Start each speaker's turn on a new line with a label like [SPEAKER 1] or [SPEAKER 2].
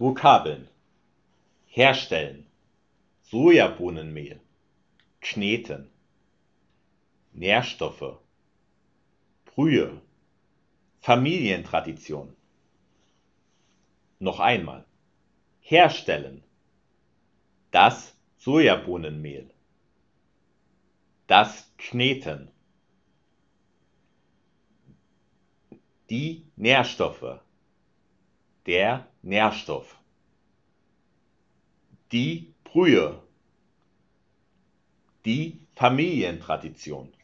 [SPEAKER 1] Vokabeln: herstellen, Sojabohnenmehl, kneten, Nährstoffe, Brühe, Familientradition. Noch einmal: herstellen, das Sojabohnenmehl, das Kneten, die Nährstoffe, der Nährstoff, die Brühe, die Familientradition.